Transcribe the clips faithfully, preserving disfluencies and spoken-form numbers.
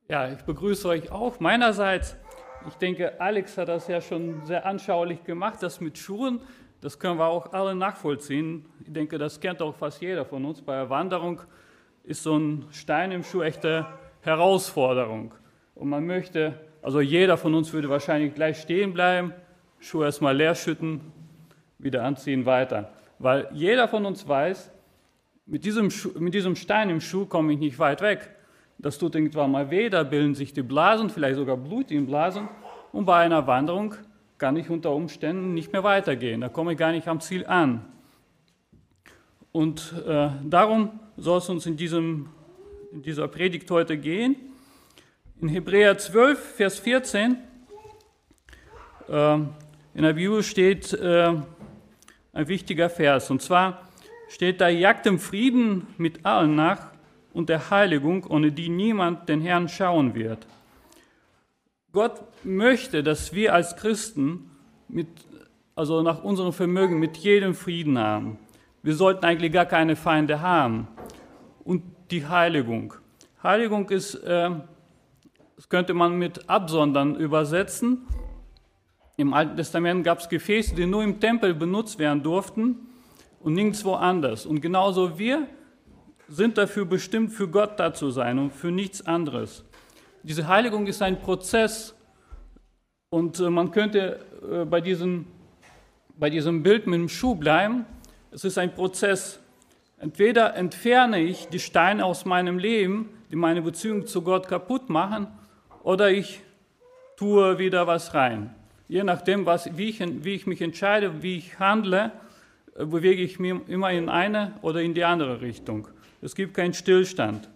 Ja, ich begrüße euch auch meinerseits. Ich denke, Alex hat das ja schon sehr anschaulich gemacht, das mit Schuhen. Das können wir auch alle nachvollziehen. Ich denke, das kennt auch fast jeder von uns. Bei der Wanderung ist so ein Stein im Schuh echte Herausforderung. Und man möchte, also jeder von uns würde wahrscheinlich gleich stehen bleiben, Schuhe erstmal leer schütten, wieder anziehen, weiter. Weil jeder von uns weiß, mit diesem, Schuh, mit diesem Stein im Schuh komme ich nicht weit weg. Das tut irgendwann mal weh, da bilden sich die Blasen, vielleicht sogar Blut in Blasen. Und bei einer Wanderung kann ich unter Umständen nicht mehr weitergehen. Da komme ich gar nicht am Ziel an. Und äh, darum soll es uns in, diesem, in dieser Predigt heute gehen. In Hebräer zwölf, Vers vierzehn, äh, in der Bibel steht äh, ein wichtiger Vers. Und zwar steht da, jagt dem Frieden mit allen nach und der Heiligung, ohne die niemand den Herrn schauen wird. Gott möchte, dass wir als Christen, mit, also nach unserem Vermögen, mit jedem Frieden haben. Wir sollten eigentlich gar keine Feinde haben. Und die Heiligung. Heiligung ist, äh, das könnte man mit Absondern übersetzen. Im Alten Testament gab es Gefäße, die nur im Tempel benutzt werden durften und nirgendwo anders. Und genauso wir sind dafür bestimmt, für Gott da zu sein und für nichts anderes. Diese Heiligung ist ein Prozess und man könnte bei diesem, bei diesem Bild mit dem Schuh bleiben. Es ist ein Prozess. Entweder entferne ich die Steine aus meinem Leben, die meine Beziehung zu Gott kaputt machen, oder ich tue wieder was rein. Je nachdem, was, wie, ich, wie ich mich entscheide, wie ich handle, bewege ich mich immer in eine oder in die andere Richtung. Es gibt keinen Stillstand.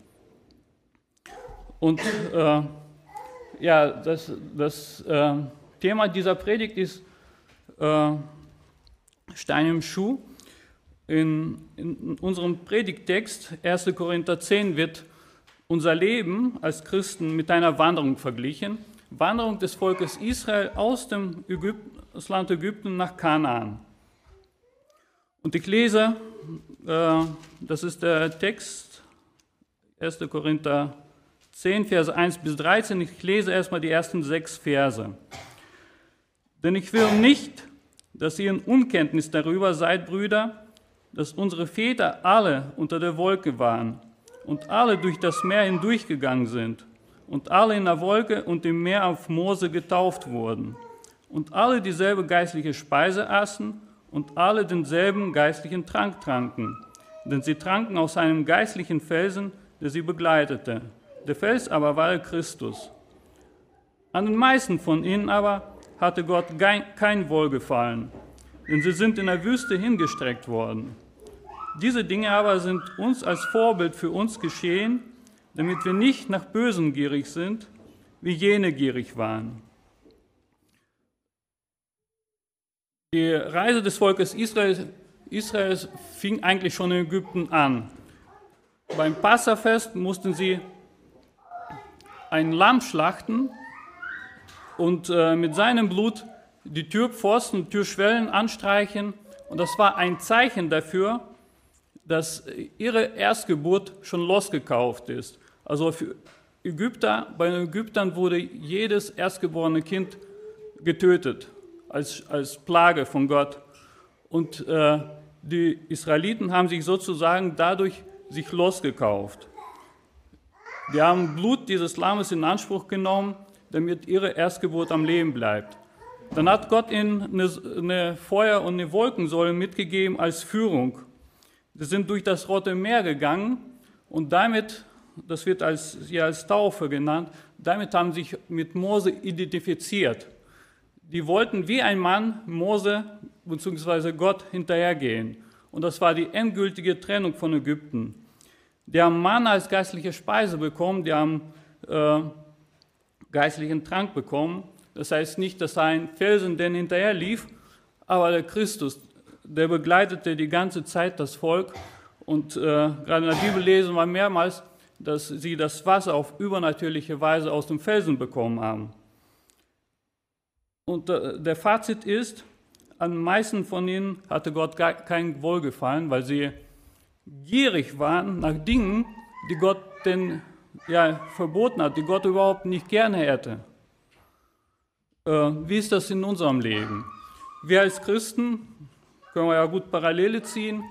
Und äh, ja, das, das äh, Thema dieser Predigt ist äh, Stein im Schuh. In, in unserem Predigttext, erster Korinther zehn, wird unser Leben als Christen mit einer Wanderung verglichen. Wanderung des Volkes Israel aus dem Ägypten, das Land Ägypten nach Kanaan. Und ich lese, äh, das ist der Text, erster Korinther zehn, Verse eins bis dreizehn. Ich lese erstmal die ersten sechs Verse. Denn ich will nicht, dass ihr in Unkenntnis darüber seid, Brüder, dass unsere Väter alle unter der Wolke waren und alle durch das Meer hindurchgegangen sind und alle in der Wolke und im Meer auf Mose getauft wurden und alle dieselbe geistliche Speise aßen und alle denselben geistlichen Trank tranken, denn sie tranken aus einem geistlichen Felsen, der sie begleitete. Der Fels aber war der Christus. An den meisten von ihnen aber hatte Gott kein Wohlgefallen, denn sie sind in der Wüste hingestreckt worden. Diese Dinge aber sind uns als Vorbild für uns geschehen, damit wir nicht nach Bösen gierig sind, wie jene gierig waren. Die Reise des Volkes Israels, Israels fing eigentlich schon in Ägypten an. Beim Passafest mussten sie ein Lamm schlachten und äh, mit seinem Blut die Türpfosten und Türschwellen anstreichen. Und das war ein Zeichen dafür, dass ihre Erstgeburt schon losgekauft ist. Also für Ägypter, bei den Ägyptern wurde jedes erstgeborene Kind getötet, als, als Plage von Gott. Und äh, die Israeliten haben sich sozusagen dadurch sich losgekauft. Die haben Blut dieses Lammes in Anspruch genommen, damit ihre Erstgeburt am Leben bleibt. Dann hat Gott ihnen eine, eine Feuer- und eine Wolkensäule mitgegeben als Führung. Sie sind durch das Rote Meer gegangen und damit, das wird als, ja, als Taufe genannt, damit haben sie sich mit Mose identifiziert. Die wollten wie ein Mann Mose bzw. Gott hinterhergehen. Und das war die endgültige Trennung von Ägypten. Die haben Manna als geistliche Speise bekommen, die haben äh, geistlichen Trank bekommen. Das heißt nicht, dass ein Felsen denn hinterher lief, aber der Christus, der begleitete die ganze Zeit das Volk. Und äh, gerade in der Bibel lesen wir mehrmals, dass sie das Wasser auf übernatürliche Weise aus dem Felsen bekommen haben. Und äh, der Fazit ist, an den meisten von ihnen hatte Gott gar kein Wohlgefallen, weil sie gierig waren nach Dingen, die Gott denn ja, verboten hat, die Gott überhaupt nicht gerne hätte. Äh, wie ist das in unserem Leben? Wir als Christen, können wir ja gut Parallele ziehen,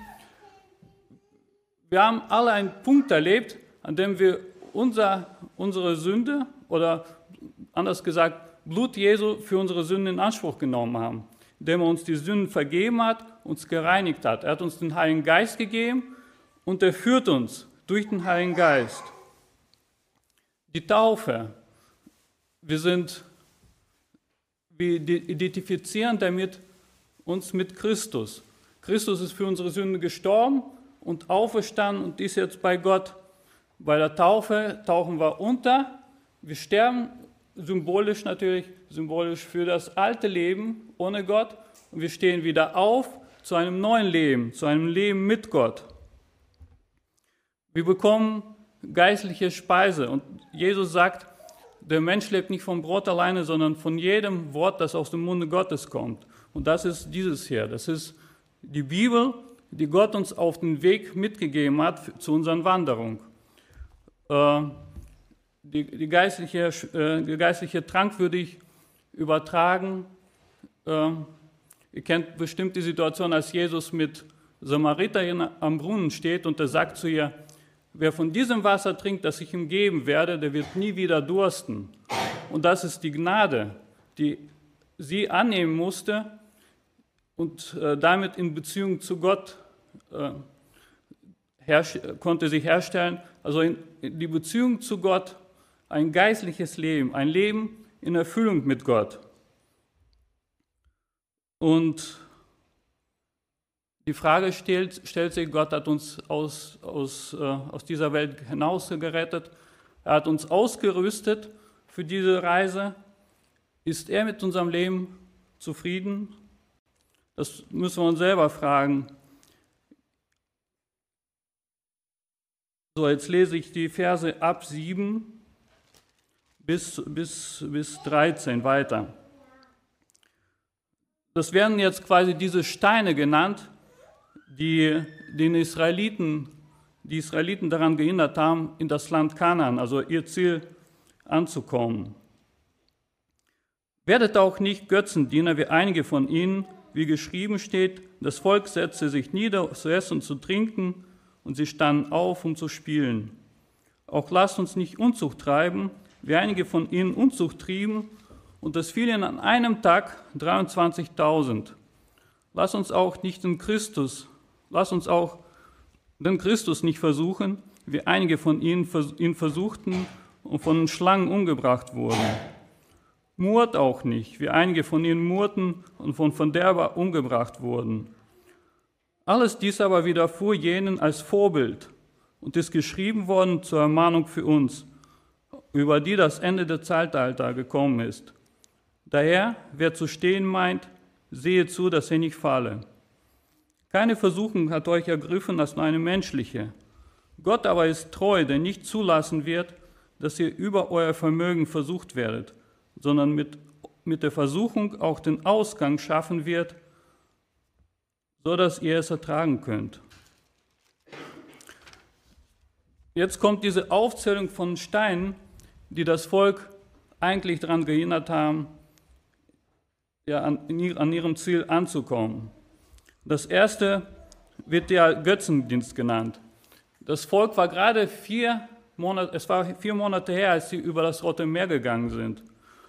wir haben alle einen Punkt erlebt, an dem wir unser, unsere Sünde oder anders gesagt Blut Jesu für unsere Sünden in Anspruch genommen haben, indem er uns die Sünden vergeben hat, uns gereinigt hat. Er hat uns den Heiligen Geist gegeben und er führt uns durch den Heiligen Geist. Die Taufe, wir sind, wir identifizieren damit uns mit Christus. Christus ist für unsere Sünden gestorben und auferstanden und ist jetzt bei Gott. Bei der Taufe tauchen wir unter, wir sterben, symbolisch natürlich, symbolisch für das alte Leben ohne Gott und wir stehen wieder auf zu einem neuen Leben, zu einem Leben mit Gott. Wir bekommen geistliche Speise und Jesus sagt, der Mensch lebt nicht vom Brot alleine, sondern von jedem Wort, das aus dem Munde Gottes kommt. Und das ist dieses hier, das ist die Bibel, die Gott uns auf den Weg mitgegeben hat zu unserer Wanderung. Äh, die, die, geistliche, äh, die geistliche Trank würde ich übertragen. Äh, ihr kennt bestimmt die Situation, als Jesus mit Samariterin am Brunnen steht und er sagt zu ihr, wer von diesem Wasser trinkt, das ich ihm geben werde, der wird nie wieder dursten. Und das ist die Gnade, die sie annehmen musste und äh, damit in Beziehung zu Gott äh, konnte sich herstellen. Also in, in die Beziehung zu Gott, ein geistliches Leben, ein Leben in Erfüllung mit Gott. Und die Frage stellt, stellt sich, Gott hat uns aus, aus, äh, aus dieser Welt hinaus gerettet. Er hat uns ausgerüstet für diese Reise. Ist er mit unserem Leben zufrieden? Das müssen wir uns selber fragen. So, jetzt lese ich die Verse ab sieben bis, bis, bis dreizehn weiter. Das werden jetzt quasi diese Steine genannt, die den Israeliten, die Israeliten daran gehindert haben, in das Land Kanaan, also ihr Ziel, anzukommen. Werdet auch nicht Götzendiener wie einige von ihnen, wie geschrieben steht, das Volk setzte sich nieder, zu essen und zu trinken, und sie standen auf, um zu spielen. Auch lasst uns nicht Unzucht treiben, wie einige von ihnen Unzucht trieben, und es fielen an einem Tag dreiundzwanzigtausend. Lass uns auch nicht den Christus, lass uns auch den Christus nicht versuchen, wie einige von ihnen ihn versuchten und von den Schlangen umgebracht wurden. Murrt auch nicht, wie einige von ihnen murrten und von Verderber umgebracht wurden. Alles dies aber widerfuhr jenen als Vorbild und ist geschrieben worden zur Ermahnung für uns, über die das Ende der Zeitalter gekommen ist. Daher, wer zu stehen meint, sehe zu, dass er nicht falle. Keine Versuchung hat euch ergriffen als nur eine menschliche. Gott aber ist treu, der nicht zulassen wird, dass ihr über euer Vermögen versucht werdet, sondern mit, mit der Versuchung auch den Ausgang schaffen wird, so dass ihr es ertragen könnt. Jetzt kommt diese Aufzählung von Steinen, die das Volk eigentlich daran gehindert haben, ja, an, an ihrem Ziel anzukommen. Das erste wird ja Götzendienst genannt. Das Volk war gerade vier Monate, es war vier Monate her, als sie über das Rote Meer gegangen sind.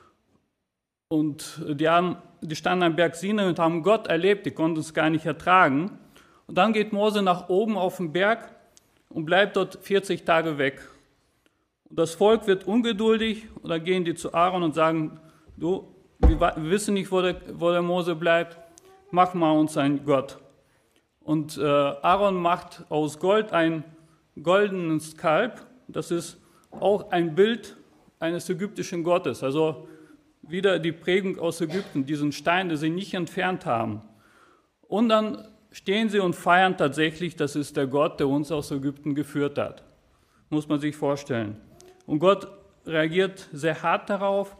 Und die, haben, die standen am Berg Sinai und haben Gott erlebt, die konnten es gar nicht ertragen. Und dann geht Mose nach oben auf den Berg und bleibt dort vierzig Tage weg. Und das Volk wird ungeduldig und dann gehen die zu Aaron und sagen, du, wir wissen nicht, wo der, wo der Mose bleibt, mach mal uns einen Gott. Und äh, Aaron macht aus Gold ein goldenes Kalb, das ist auch ein Bild eines ägyptischen Gottes, also wieder die Prägung aus Ägypten, diesen Stein, den sie nicht entfernt haben. Und dann stehen sie und feiern tatsächlich, das ist der Gott, der uns aus Ägypten geführt hat. Muss man sich vorstellen. Und Gott reagiert sehr hart darauf,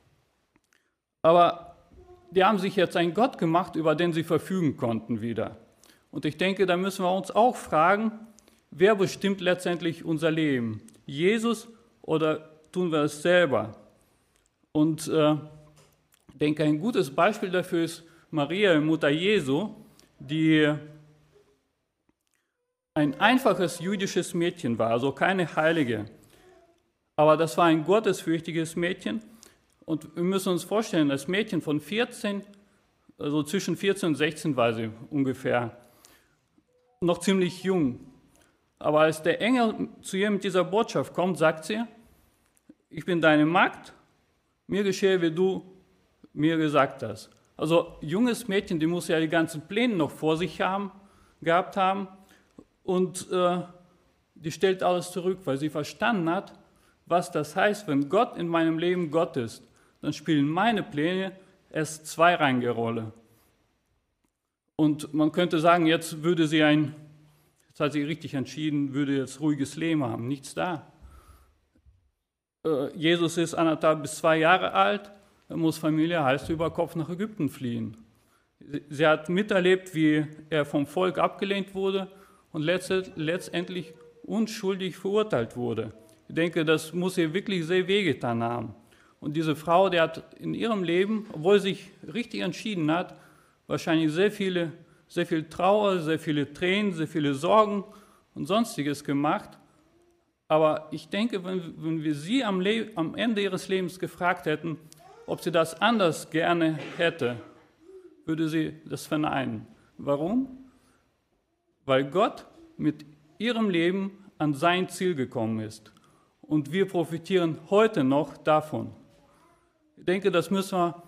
aber die haben sich jetzt einen Gott gemacht, über den sie verfügen konnten wieder. Und ich denke, da müssen wir uns auch fragen, wer bestimmt letztendlich unser Leben? Jesus oder tun wir es selber? Und äh, ich denke, ein gutes Beispiel dafür ist Maria, Mutter Jesu, die ein einfaches jüdisches Mädchen war, also keine Heilige. Aber das war ein gottesfürchtiges Mädchen. Und wir müssen uns vorstellen, das Mädchen von vierzehn, also zwischen vierzehn und sechzehn war sie ungefähr, noch ziemlich jung. Aber als der Engel zu ihr mit dieser Botschaft kommt, sagt sie, ich bin deine Magd, mir geschehe, wie du mir gesagt hast. Also junges Mädchen, die muss ja die ganzen Pläne noch vor sich haben, gehabt haben und äh, die stellt alles zurück, weil sie verstanden hat, was das heißt, wenn Gott in meinem Leben Gott ist, dann spielen meine Pläne erst zweirangige Rolle. Und man könnte sagen, jetzt würde sie ein, jetzt hat sie richtig entschieden, würde jetzt ruhiges Leben haben, nichts da. Äh, Jesus ist anderthalb bis zwei Jahre alt, er muss Familie Hals über Kopf nach Ägypten fliehen. Sie hat miterlebt, wie er vom Volk abgelehnt wurde und letztendlich unschuldig verurteilt wurde. Ich denke, das muss ihr wirklich sehr wehgetan haben. Und diese Frau, die hat in ihrem Leben, obwohl sie sich richtig entschieden hat, wahrscheinlich sehr viele, sehr viel Trauer, sehr viele Tränen, sehr viele Sorgen und Sonstiges gemacht. Aber ich denke, wenn, wenn wir sie am, Le- am Ende ihres Lebens gefragt hätten, ob sie das anders gerne hätte, würde sie das verneinen. Warum? Weil Gott mit ihrem Leben an sein Ziel gekommen ist. Und wir profitieren heute noch davon. Ich denke, das müssen wir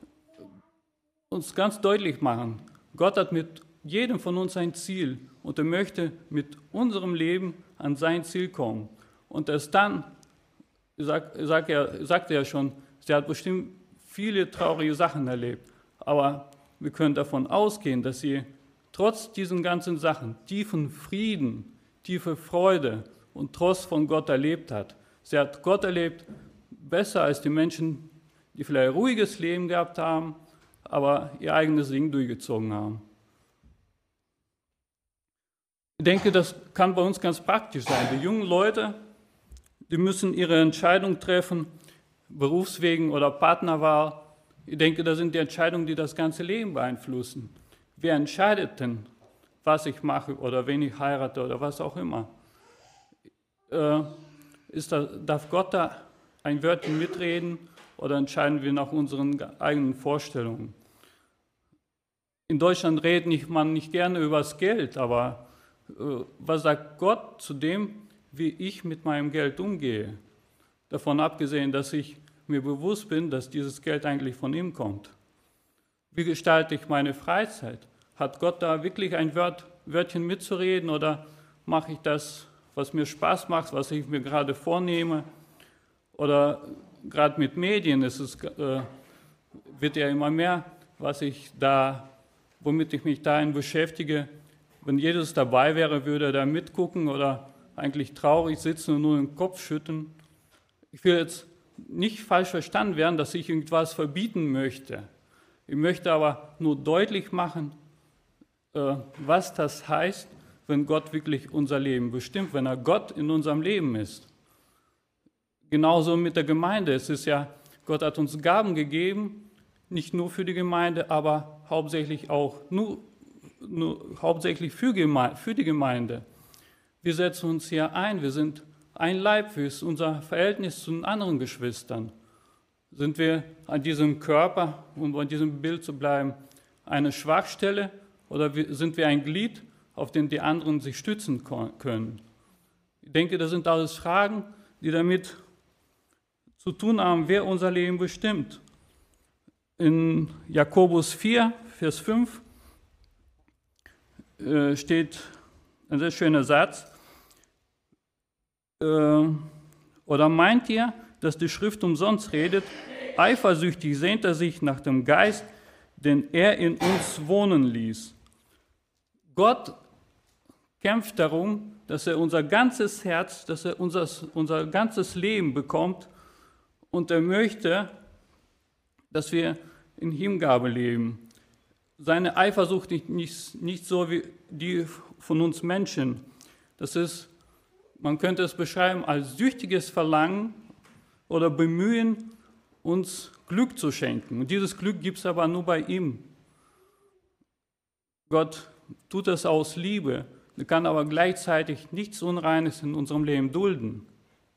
uns ganz deutlich machen. Gott hat mit jedem von uns ein Ziel und er möchte mit unserem Leben an sein Ziel kommen. Und erst dann, sagt sag er, sagt er ja schon, sie hat bestimmt viele traurige Sachen erlebt, aber wir können davon ausgehen, dass sie trotz diesen ganzen Sachen tiefen Frieden, tiefe Freude und Trost von Gott erlebt hat. Sie hat Gott erlebt, besser als die Menschen, die vielleicht ein ruhiges Leben gehabt haben, aber ihr eigenes Ding durchgezogen haben. Ich denke, das kann bei uns ganz praktisch sein. Die jungen Leute, die müssen ihre Entscheidung treffen, Berufswegen oder Partnerwahl. Ich denke, das sind die Entscheidungen, die das ganze Leben beeinflussen. Wer entscheidet denn, was ich mache oder wen ich heirate oder was auch immer? Äh, ist da, darf Gott da ein Wörtchen mitreden oder entscheiden wir nach unseren eigenen Vorstellungen? In Deutschland redet man nicht gerne über das Geld, aber äh, was sagt Gott zu dem, wie ich mit meinem Geld umgehe? Davon abgesehen, dass ich mir bewusst bin, dass dieses Geld eigentlich von ihm kommt. Wie gestalte ich meine Freizeit? Hat Gott da wirklich ein Wört, Wörtchen mitzureden oder mache ich das, was mir Spaß macht, was ich mir gerade vornehme? Oder gerade mit Medien ist es, äh, wird ja immer mehr, was ich da, womit ich mich dahin beschäftige. Wenn Jesus dabei wäre, würde er da mitgucken oder eigentlich traurig sitzen und nur den Kopf schütteln. Ich will jetzt nicht falsch verstanden werden, dass ich irgendwas verbieten möchte. Ich möchte aber nur deutlich machen, was das heißt, wenn Gott wirklich unser Leben bestimmt, wenn er Gott in unserem Leben ist. Genauso mit der Gemeinde. Es ist ja, Gott hat uns Gaben gegeben, nicht nur für die Gemeinde, aber hauptsächlich auch nur, nur hauptsächlich für, Geme- für die Gemeinde. Wir setzen uns hier ein, wir sind ein Leib, wie ist unser Verhältnis zu den anderen Geschwistern? Sind wir an diesem Körper, um bei diesem Bild zu bleiben, eine Schwachstelle oder sind wir ein Glied, auf dem die anderen sich stützen können? Ich denke, das sind alles Fragen, die damit zu tun haben, wer unser Leben bestimmt. In Jakobus vier, Vers fünf äh, steht ein sehr schöner Satz. Oder meint ihr, dass die Schrift umsonst redet? Eifersüchtig sehnt er sich nach dem Geist, den er in uns wohnen ließ. Gott kämpft darum, dass er unser ganzes Herz, dass er unser, unser ganzes Leben bekommt und er möchte, dass wir in Hingabe leben. Seine Eifersucht nicht, nicht, nicht so wie die von uns Menschen. Das ist man könnte es beschreiben als süchtiges Verlangen oder Bemühen, uns Glück zu schenken. Und dieses Glück gibt es aber nur bei ihm. Gott tut es aus Liebe, er kann aber gleichzeitig nichts Unreines in unserem Leben dulden.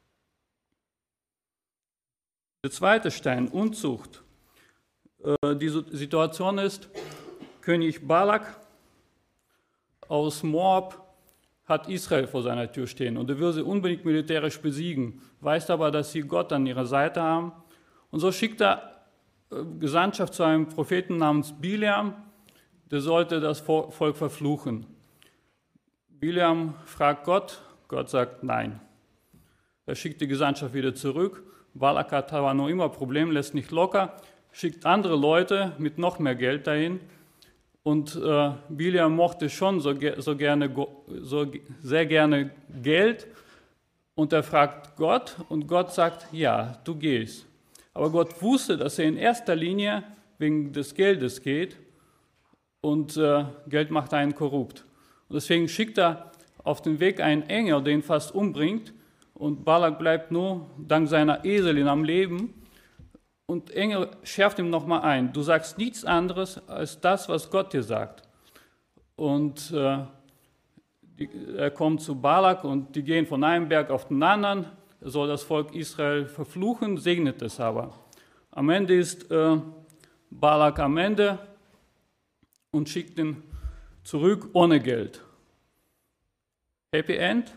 Der zweite Stein, Unzucht. Die Situation ist, König Balak aus Moab hat Israel vor seiner Tür stehen und er will sie unbedingt militärisch besiegen, weiß aber, dass sie Gott an ihrer Seite haben. Und so schickt er Gesandtschaft zu einem Propheten namens Bileam, der sollte das Volk verfluchen. Bileam fragt Gott, Gott sagt nein. Er schickt die Gesandtschaft wieder zurück. Balak hat aber noch immer Probleme, lässt nicht locker, schickt andere Leute mit noch mehr Geld dahin. Und äh, Bileam mochte schon so, so, gerne, so sehr gerne Geld. Und er fragt Gott und Gott sagt, ja, du gehst. Aber Gott wusste, dass er in erster Linie wegen des Geldes geht. Und äh, Geld macht einen korrupt. Und deswegen schickt er auf den Weg einen Engel, der ihn fast umbringt. Und Balak bleibt nur dank seiner Eselin am Leben. Und Engel schärft ihm nochmal ein, du sagst nichts anderes als das, was Gott dir sagt. Und äh, die, er kommt zu Balak und die gehen von einem Berg auf den anderen. Er soll das Volk Israel verfluchen, segnet es aber. Am Ende ist äh, Balak am Ende und schickt ihn zurück ohne Geld. Happy End?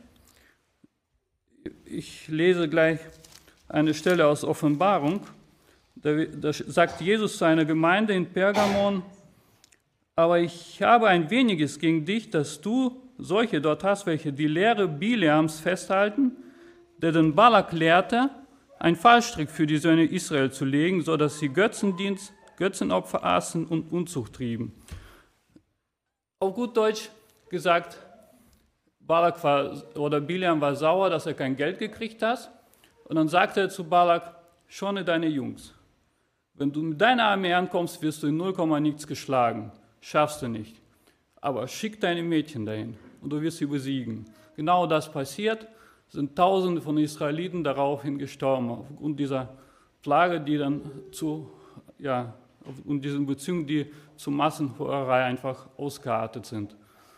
Ich lese gleich eine Stelle aus Offenbarung. Da, da sagt Jesus zu einer Gemeinde in Pergamon, aber ich habe ein weniges gegen dich, dass du solche dort hast, welche die Lehre Bileams festhalten, der den Balak lehrte, einen Fallstrick für die Söhne Israel zu legen, sodass sie Götzendienst, Götzenopfer aßen und Unzucht trieben. Auf gut Deutsch gesagt, Balak war, oder Bileam war sauer, dass er kein Geld gekriegt hat. Und dann sagte er zu Balak, schone deine Jungs. Wenn du mit deiner Armee ankommst, wirst du in null Komma nichts geschlagen. Schaffst du nicht. Aber schick deine Mädchen dahin und du wirst sie besiegen. Genau das passiert, sind Tausende von Israeliten daraufhin gestorben, aufgrund dieser Plage, die dann zu, ja, und diesen Beziehungen, die zu Massenhurerei einfach ausgeartet sind.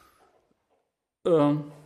Ähm,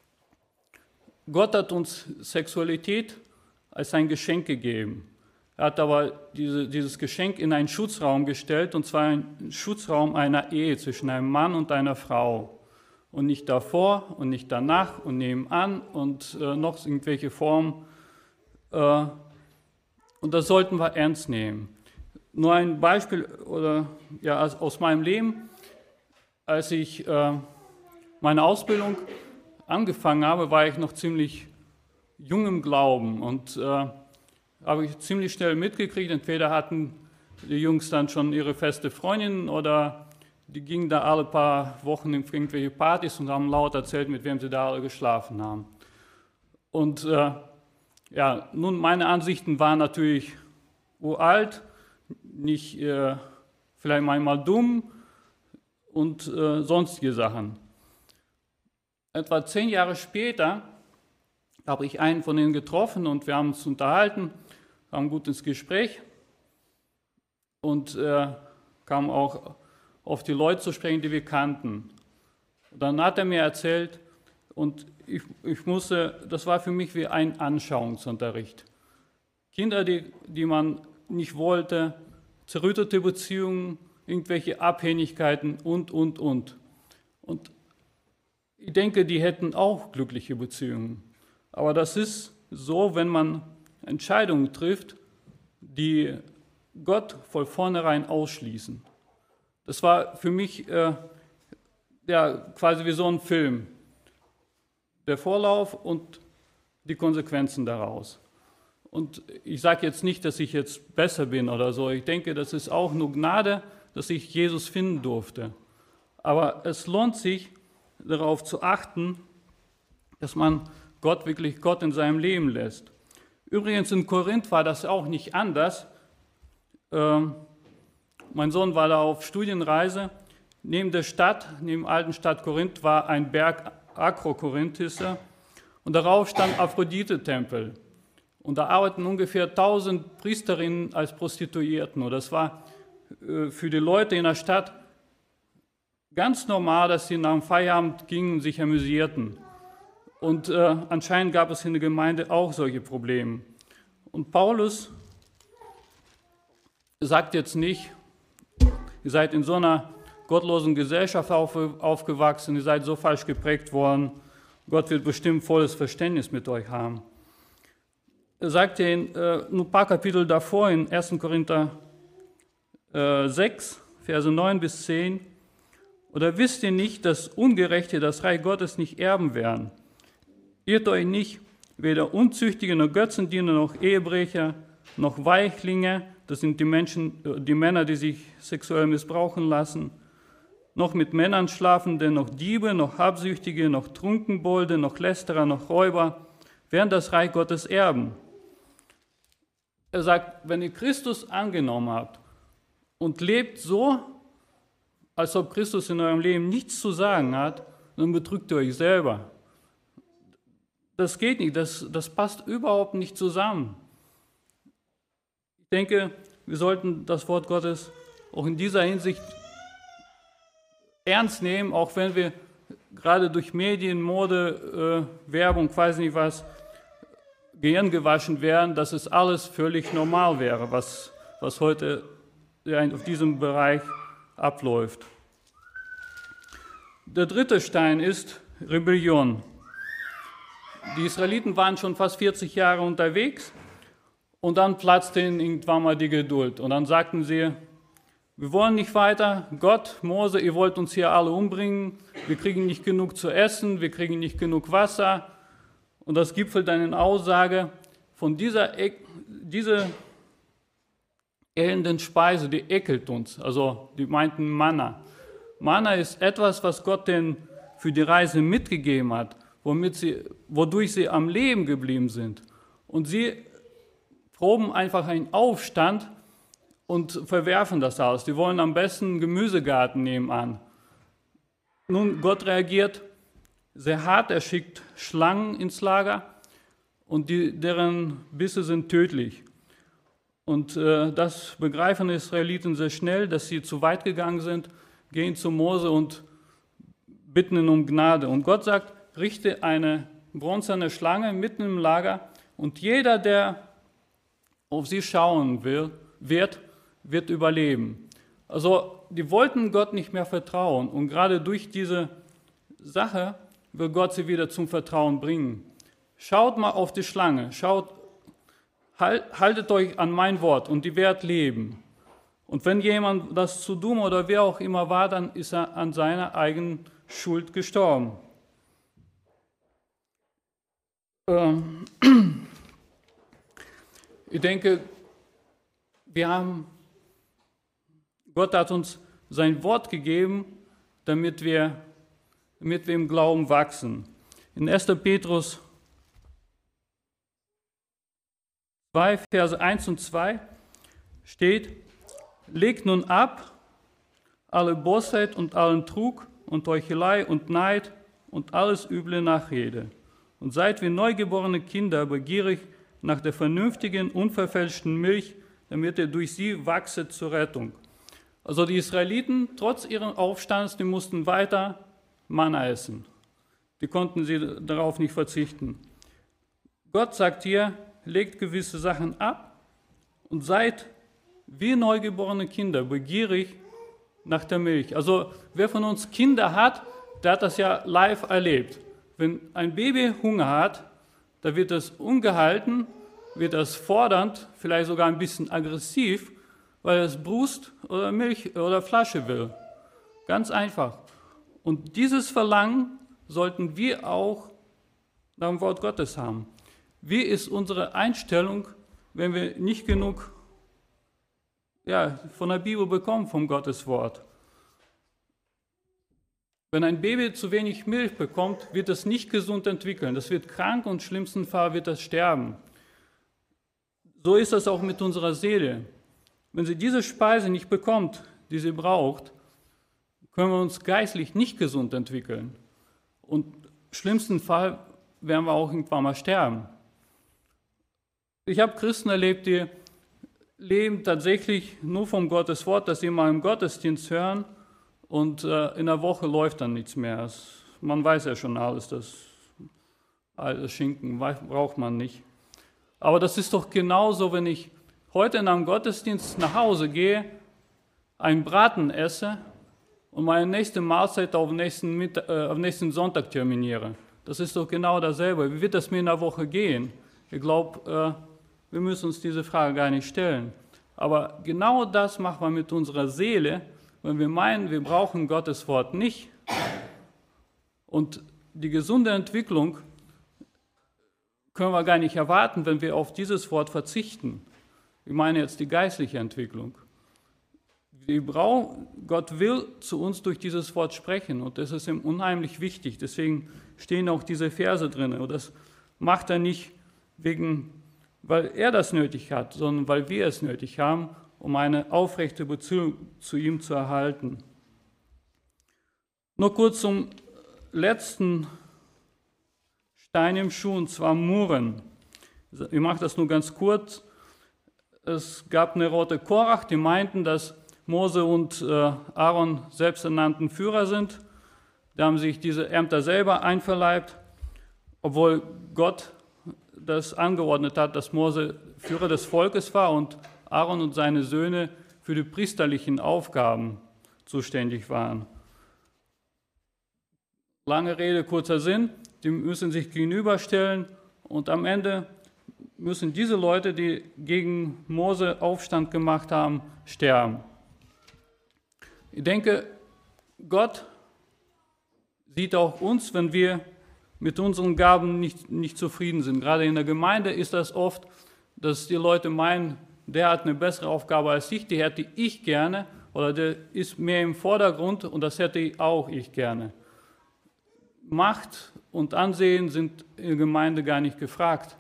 Gott hat uns Sexualität als ein Geschenk gegeben. Er hat aber diese, dieses Geschenk in einen Schutzraum gestellt, und zwar einen Schutzraum einer Ehe zwischen einem Mann und einer Frau. Und nicht davor und nicht danach und nebenan und äh, noch irgendwelche Formen. Äh, und das sollten wir ernst nehmen. Nur ein Beispiel oder, ja, aus meinem Leben. Als ich äh, meine Ausbildung angefangen habe, war ich noch ziemlich jung im Glauben und äh, habe ich ziemlich schnell mitgekriegt, entweder hatten die Jungs dann schon ihre feste Freundin oder die gingen da alle paar Wochen in irgendwelche Partys und haben laut erzählt, mit wem sie da alle geschlafen haben. Und äh, ja, nun, meine Ansichten waren natürlich uralt, nicht äh, vielleicht manchmal dumm und äh, sonstige Sachen. Etwa zehn Jahre später habe ich einen von ihnen getroffen und wir haben uns unterhalten, kamen gut ins Gespräch und äh, kamen auch auf die Leute zu sprechen, die wir kannten. Dann hat er mir erzählt und ich, ich musste, das war für mich wie ein Anschauungsunterricht. Kinder, die, die man nicht wollte, zerrüttete Beziehungen, irgendwelche Abhängigkeiten und, und, und. Und ich denke, die hätten auch glückliche Beziehungen. Aber das ist so, wenn man Entscheidungen trifft, die Gott von vornherein ausschließen. Das war für mich äh, ja, quasi wie so ein Film. Der Vorlauf und die Konsequenzen daraus. Und ich sage jetzt nicht, dass ich jetzt besser bin oder so. Ich denke, das ist auch nur Gnade, dass ich Jesus finden durfte. Aber es lohnt sich, darauf zu achten, dass man Gott wirklich Gott in seinem Leben lässt. Übrigens in Korinth war das auch nicht anders. Ähm, mein Sohn war da auf Studienreise. Neben der Stadt, neben der alten Stadt Korinth, war ein Berg, Akrokorinth hieß er. und darauf stand Aphrodite-Tempel. Und da arbeiten ungefähr tausend Priesterinnen als Prostituierten. Und das war äh, für die Leute in der Stadt ganz normal, dass sie nach dem Feierabend gingen und sich amüsierten. Und äh, anscheinend gab es in der Gemeinde auch solche Probleme. Und Paulus sagt jetzt nicht, ihr seid in so einer gottlosen Gesellschaft auf, aufgewachsen, ihr seid so falsch geprägt worden, Gott wird bestimmt volles Verständnis mit euch haben. Er sagt ja in, äh, nur ein paar Kapitel davor, in ersten Korinther äh, sechs, Verse neun bis zehn, oder wisst ihr nicht, dass Ungerechte das Reich Gottes nicht erben werden? Irrt euch nicht, weder Unzüchtige noch Götzendiener noch Ehebrecher noch Weichlinge, das sind die Menschen, die Männer, die sich sexuell missbrauchen lassen, noch mit Männern Schlafende, noch Diebe, noch Habsüchtige, noch Trunkenbolde, noch Lästerer, noch Räuber, werden das Reich Gottes erben. Er sagt, wenn ihr Christus angenommen habt und lebt so, als ob Christus in eurem Leben nichts zu sagen hat, dann betrügt ihr euch selber. Das geht nicht, das, das passt überhaupt nicht zusammen. Ich denke, wir sollten das Wort Gottes auch in dieser Hinsicht ernst nehmen, auch wenn wir gerade durch Medien, Mode, äh, Werbung, weiß nicht was, Gehirn gewaschen werden, dass es alles völlig normal wäre, was, was heute ja, auf diesem Bereich abläuft. Der dritte Stein ist Rebellion. Die Israeliten waren schon fast vierzig Jahre unterwegs und dann platzte ihnen irgendwann mal die Geduld. Und dann sagten sie, wir wollen nicht weiter, Gott, Mose, ihr wollt uns hier alle umbringen, wir kriegen nicht genug zu essen, wir kriegen nicht genug Wasser. Und das gipfelt dann in Aussage von dieser, diese elenden Speise, die ekelt uns. Also die meinten Manna. Manna ist etwas, was Gott denn für die Reise mitgegeben hat, womit sie, wodurch sie am Leben geblieben sind. Und sie proben einfach einen Aufstand und verwerfen das aus. Die wollen am besten einen Gemüsegarten nebenan. Nun, Gott reagiert sehr hart, er schickt Schlangen ins Lager und die, deren Bisse sind tödlich. Und äh, das begreifen die Israeliten sehr schnell, dass sie zu weit gegangen sind, gehen zu Mose und bitten ihn um Gnade. Und Gott sagt, richte eine bronzene Schlange mitten im Lager und jeder, der auf sie schauen will, wird, wird überleben. Also die wollten Gott nicht mehr vertrauen und gerade durch diese Sache will Gott sie wieder zum Vertrauen bringen. Schaut mal auf die Schlange, schaut, halt, haltet euch an mein Wort und die wird leben. Und wenn jemand das zu dumm oder wer auch immer war, dann ist er an seiner eigenen Schuld gestorben. Ähm, ich denke, wir haben, Gott hat uns sein Wort gegeben, damit wir, damit wir im Glauben wachsen. In erster Petrus zwei, Verse eins und zwei steht, legt nun ab alle Bosheit und allen Trug und Heuchelei und Neid und alles üble Nachrede und seid wie neugeborene Kinder begierig nach der vernünftigen, unverfälschten Milch, damit ihr durch sie wachset zur Rettung. Also die Israeliten, trotz ihren Aufstands, die mussten weiter Manna essen. Die konnten sie darauf nicht verzichten. Gott sagt hier, legt gewisse Sachen ab und seid wie neugeborene Kinder, begierig nach der Milch. Also wer von uns Kinder hat, der hat das ja live erlebt. Wenn ein Baby Hunger hat, da wird es ungehalten, wird es fordernd, vielleicht sogar ein bisschen aggressiv, weil es Brust oder Milch oder Flasche will. Ganz einfach. Und dieses Verlangen sollten wir auch nach dem Wort Gottes haben. Wie ist unsere Einstellung, wenn wir nicht genug ja, von der Bibel bekommen, vom Gottes Wort? Wenn ein Baby zu wenig Milch bekommt, wird es nicht gesund entwickeln. Das wird krank und im schlimmsten Fall wird es sterben. So ist es auch mit unserer Seele. Wenn sie diese Speise nicht bekommt, die sie braucht, können wir uns geistlich nicht gesund entwickeln. Und im schlimmsten Fall werden wir auch irgendwann mal sterben. Ich habe Christen erlebt, die leben tatsächlich nur vom Gottes Wort, dass sie mal im Gottesdienst hören und äh, in der Woche läuft dann nichts mehr. Das, man weiß ja schon alles, das alles Schinken braucht man nicht. Aber das ist doch genauso, wenn ich heute in einem Gottesdienst nach Hause gehe, einen Braten esse und meine nächste Mahlzeit auf nächsten, Mittag, äh, auf nächsten Sonntag terminiere. Das ist doch genau dasselbe. Wie wird das mir in der Woche gehen? Ich glaube, äh, wir müssen uns diese Frage gar nicht stellen. Aber genau das machen wir mit unserer Seele, wenn wir meinen, wir brauchen Gottes Wort nicht. Und die gesunde Entwicklung können wir gar nicht erwarten, wenn wir auf dieses Wort verzichten. Ich meine jetzt die geistliche Entwicklung. Wir brauchen, Gott will zu uns durch dieses Wort sprechen und das ist ihm unheimlich wichtig. Deswegen stehen auch diese Verse drin. Und das macht er nicht wegen, weil er das nötig hat, sondern weil wir es nötig haben, um eine aufrechte Beziehung zu ihm zu erhalten. Nur kurz zum letzten Stein im Schuh, und zwar Murren. Ich mache das nur ganz kurz. Es gab eine Rote Korach, die meinten, dass Mose und äh, Aaron selbsternannten Führer sind. Die haben sich diese Ämter selber einverleibt, obwohl Gott das angeordnet hat, dass Mose Führer des Volkes war und Aaron und seine Söhne für die priesterlichen Aufgaben zuständig waren. Lange Rede, kurzer Sinn, die müssen sich gegenüberstellen und am Ende müssen diese Leute, die gegen Mose Aufstand gemacht haben, sterben. Ich denke, Gott sieht auch uns, wenn wir mit unseren Gaben nicht, nicht zufrieden sind. Gerade in der Gemeinde ist das oft, dass die Leute meinen, der hat eine bessere Aufgabe als ich, die hätte ich gerne oder der ist mehr im Vordergrund und das hätte auch ich gerne. Macht und Ansehen sind in der Gemeinde gar nicht gefragt.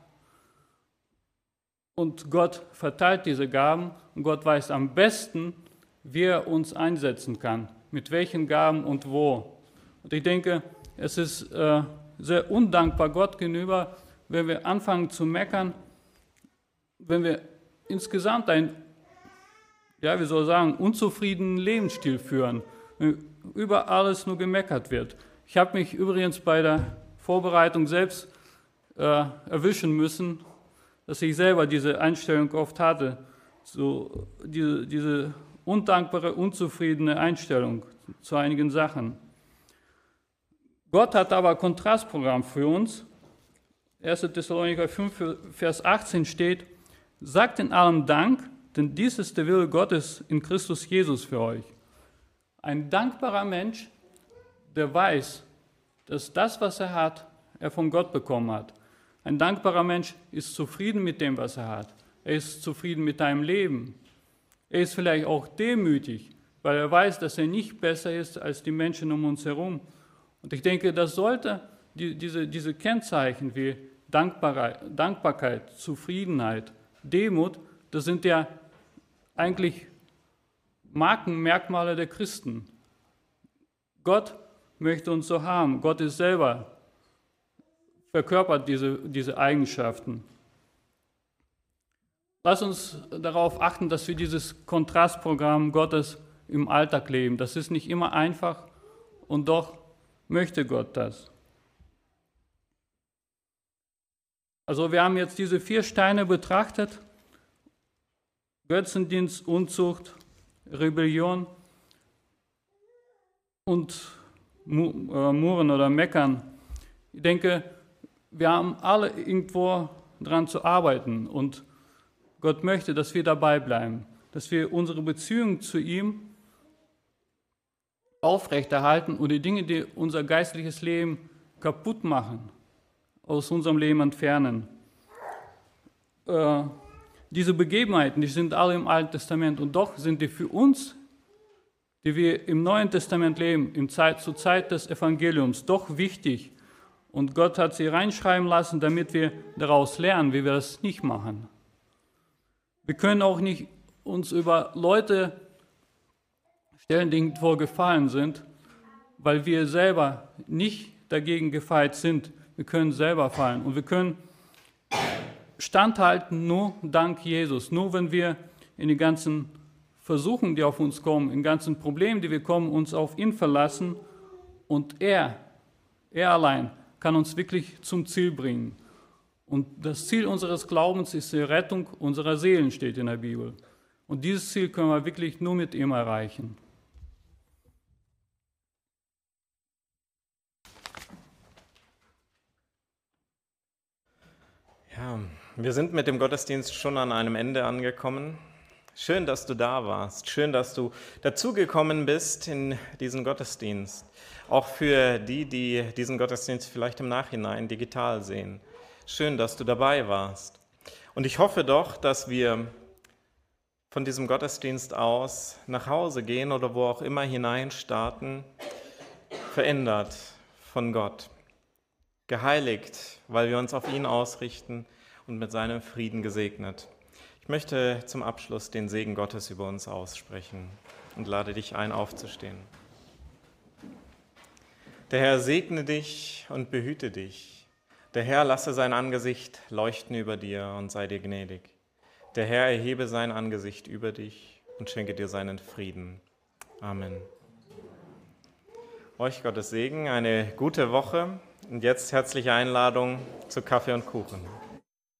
Und Gott verteilt diese Gaben und Gott weiß am besten, wie er uns einsetzen kann, mit welchen Gaben und wo. Und ich denke, es ist äh, sehr undankbar Gott gegenüber, wenn wir anfangen zu meckern, wenn wir insgesamt einen, ja, wie soll ich sagen, unzufriedenen Lebensstil führen, wenn über alles nur gemeckert wird. Ich habe mich übrigens bei der Vorbereitung selbst äh, erwischen müssen, dass ich selber diese Einstellung oft hatte, so diese, diese undankbare, unzufriedene Einstellung zu einigen Sachen. Gott hat aber ein Kontrastprogramm für uns. erster Thessalonicher fünf, Vers achtzehn steht, sagt in allem Dank, denn dies ist der Wille Gottes in Christus Jesus für euch. Ein dankbarer Mensch, der weiß, dass das, was er hat, er von Gott bekommen hat. Ein dankbarer Mensch ist zufrieden mit dem, was er hat. Er ist zufrieden mit seinem Leben. Er ist vielleicht auch demütig, weil er weiß, dass er nicht besser ist als die Menschen um uns herum. Und ich denke, das sollte die, diese, diese Kennzeichen wie Dankbarkeit, Dankbarkeit, Zufriedenheit, Demut, das sind ja eigentlich Markenmerkmale der Christen. Gott möchte uns so haben. Gott ist selber verkörpert diese, diese Eigenschaften. Lass uns darauf achten, dass wir dieses Kontrastprogramm Gottes im Alltag leben. Das ist nicht immer einfach und doch möchte Gott das. Also wir haben jetzt diese vier Steine betrachtet: Götzendienst, Unzucht, Rebellion und Murren oder Meckern. Ich denke, wir haben alle irgendwo dran zu arbeiten und Gott möchte, dass wir dabei bleiben, dass wir unsere Beziehung zu ihm aufrechterhalten und die Dinge, die unser geistliches Leben kaputt machen, aus unserem Leben entfernen. Äh, diese Begebenheiten, die sind alle im Alten Testament und doch sind die für uns, die wir im Neuen Testament leben, in Zeit, zur Zeit des Evangeliums, doch wichtig. Und Gott hat sie reinschreiben lassen, damit wir daraus lernen, wie wir das nicht machen. Wir können auch nicht uns über Leute stellen, die irgendwo gefallen sind, weil wir selber nicht dagegen gefeit sind. wir können selber fallen. Und wir können standhalten nur dank Jesus. Nur wenn wir in die ganzen Versuchungen, die auf uns kommen, in den ganzen Problemen, die wir kommen, uns auf ihn verlassen. Und er, er allein kann uns wirklich zum Ziel bringen. Und das Ziel unseres Glaubens ist die Rettung unserer Seelen, steht in der Bibel. Und dieses Ziel können wir wirklich nur mit ihm erreichen. Ja, wir sind mit dem Gottesdienst schon an einem Ende angekommen. Schön, dass du da warst. Schön, dass du dazugekommen bist in diesen Gottesdienst. Auch für die, die diesen Gottesdienst vielleicht im Nachhinein digital sehen. Schön, dass du dabei warst. Und ich hoffe doch, dass wir von diesem Gottesdienst aus nach Hause gehen oder wo auch immer hinein starten, verändert von Gott. Geheiligt, weil wir uns auf ihn ausrichten und mit seinem Frieden gesegnet. Ich möchte zum Abschluss den Segen Gottes über uns aussprechen und lade dich ein, aufzustehen. Der Herr segne dich und behüte dich. Der Herr lasse sein Angesicht leuchten über dir und sei dir gnädig. Der Herr erhebe sein Angesicht über dich und schenke dir seinen Frieden. Amen. Euch Gottes Segen, eine gute Woche und jetzt herzliche Einladung zu Kaffee und Kuchen.